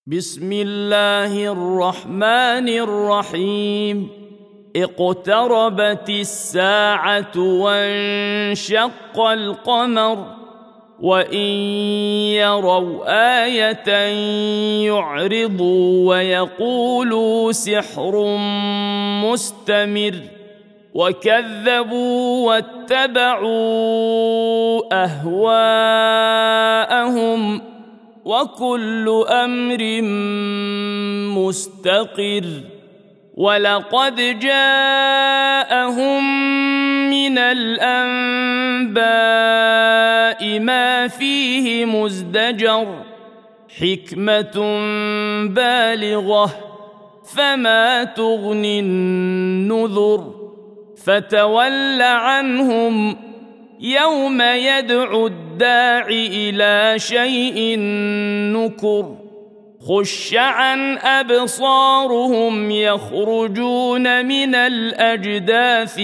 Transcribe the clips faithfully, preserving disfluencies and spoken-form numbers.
بسم الله الرحمن الرحيم. اقتربت الساعة وانشق القمر وإن يروا آية يعرضوا ويقولوا سحر مستمر وكذبوا واتبعوا أهواءهم وكل أمر مستقر. ولقد جاءهم من الأنباء ما فيه مزدجر حكمة بالغة فما تغني النذر. فتول عنهم يوم يدعو الداع إلى شيء نكر. خش عن أبصارهم يخرجون من الأجداث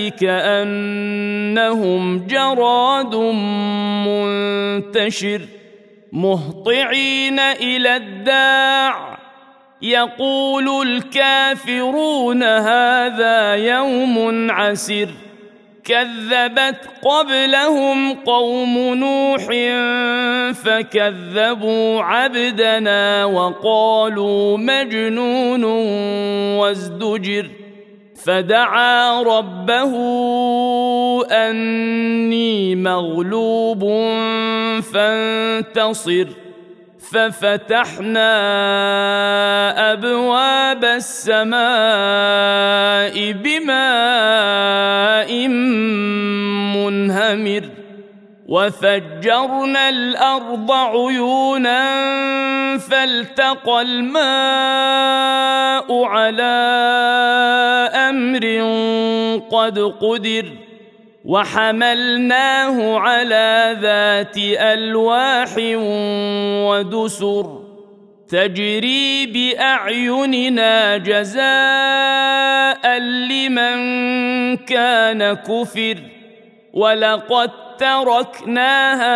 كأنهم جراد منتشر مهطعين إلى الداع يقول الكافرون هذا يوم عسر. كذبت قبلهم قوم نوح فكذبوا عبدنا وقالوا مجنون وازدجر. فدعا ربه أني مغلوب فانتصر. ففتحنا أبواب السماء بماء منهمر وفجرنا الأرض عيونا فالتقى الماء على أمر قد قدر. وحملناه على ذات ألواح ودسر تجري بأعيننا جزاء لمن كان كفر. ولقد تركناها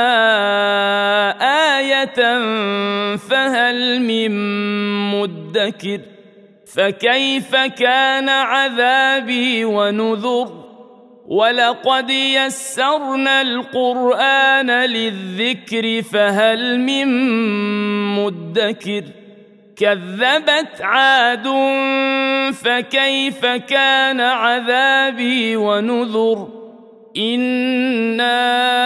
آية فهل من مدكر. فكيف كان عذابي ونذر. ولقد يسرنا القرآن للذكر فهل من مدكر. كذبت عاد فكيف كان عذابي ونذر. إنا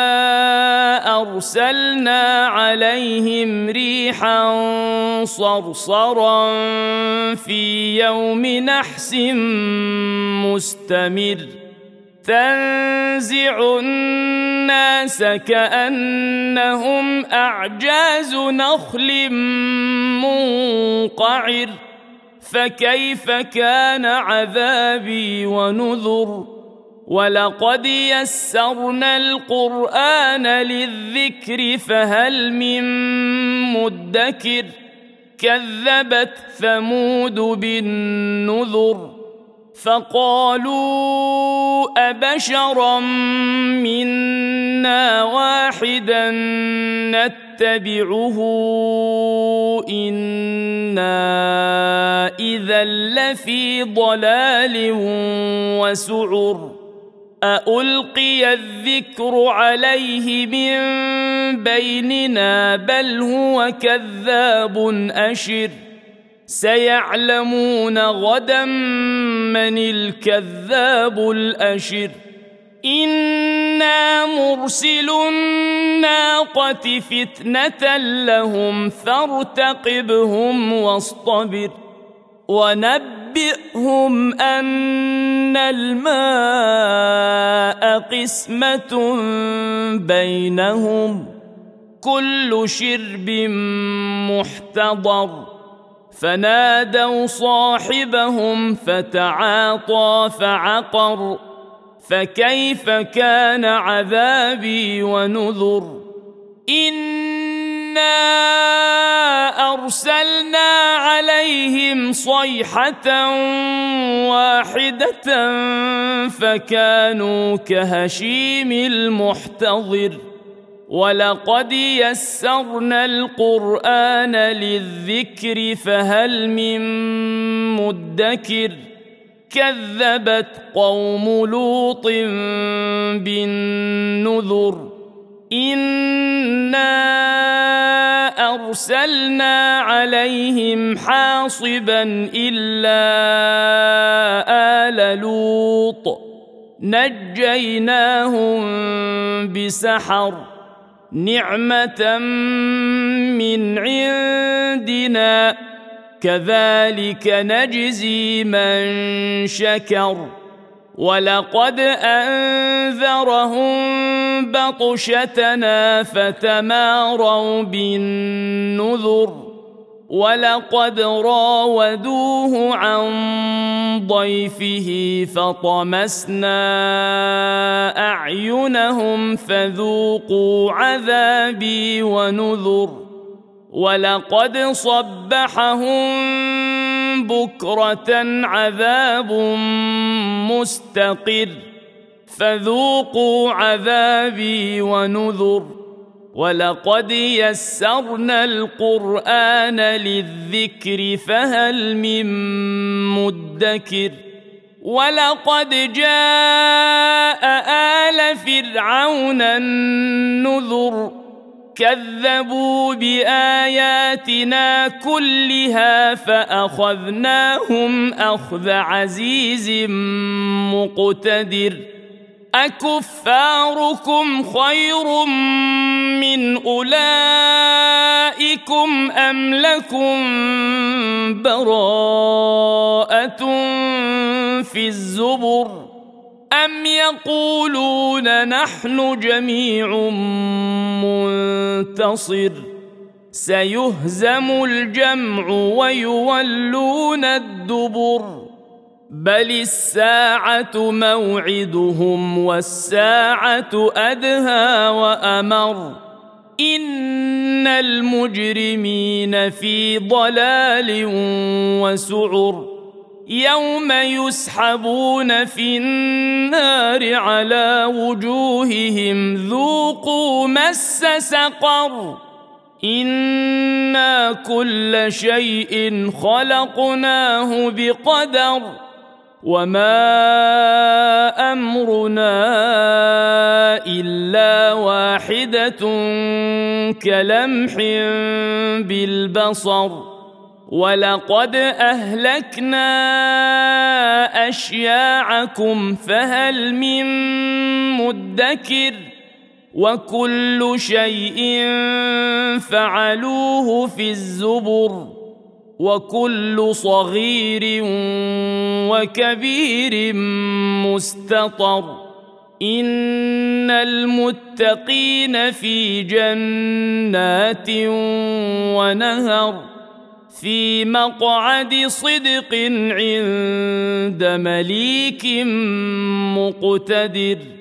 أرسلنا عليهم ريحا صرصرا في يوم نحس مستمر تنزع الناس كأنهم أعجاز نخل منقعر. فكيف كان عذابي ونذر. ولقد يسرنا القرآن للذكر فهل من مدكر. كذبت ثمود بالنذر فقالوا أبشرا منا واحدا نتبعه إنا إذا لفي ضلال وسعر. أألقي الذكر عليه من بيننا بل هو كذاب أشر. سيعلمون غدا من الكذاب الأشر. إنا مرسل الناقة فتنة لهم فارتقبهم واصطبر. ونبئهم أن الماء قسمة بينهم كل شرب محتضر. فنادوا صاحبهم فتعاطى فعقر. فكيف كان عذابي ونذر. إنا أرسلنا عليهم صيحة واحدة فكانوا كهشيم المحتضر. ولقد يسرنا القرآن للذكر فهل من مدكر كذبت قوم لوط بالنذر إنا أرسلنا عليهم حاصبا إلا آل لوط نجيناهم بسحر نعمة من عندنا كذلك نجزي من شكر ولقد أنذرهم بطشتنا فتماروا بالنذر ولقد راودوه عن ضيفه فطمسنا أعينهم فذوقوا عذابي ونذر ولقد صبحهم بكرة عذاب مستقر فذوقوا عذابي ونذر ولقد يسرنا القرآن للذكر فهل من مدكر ولقد جاء آل فرعون النذر كذبوا بآياتنا كلها فأخذناهم أخذ عزيز مقتدر أكفاركم خير من أولئكم أم لكم براءة في الزبر أم يقولون نحن جميع منتصر سيهزم الجمع ويولون الدبر بل الساعة موعدهم والساعة أدهى وأمر إن المجرمين في ضلال وسعر يوم يسحبون في النار على وجوههم ذوقوا مس سقر إنا كل شيء خلقناه بقدر وما أمرنا إلا واحدة كلمح بالبصر ولقد أهلكنا أشياعكم فهل من مدكر وكل شيء فعلوه في الزبر وكل صغير وكبير مستطر إن المتقين في جنات ونهر في مقعد صدق عند مليك مقتدر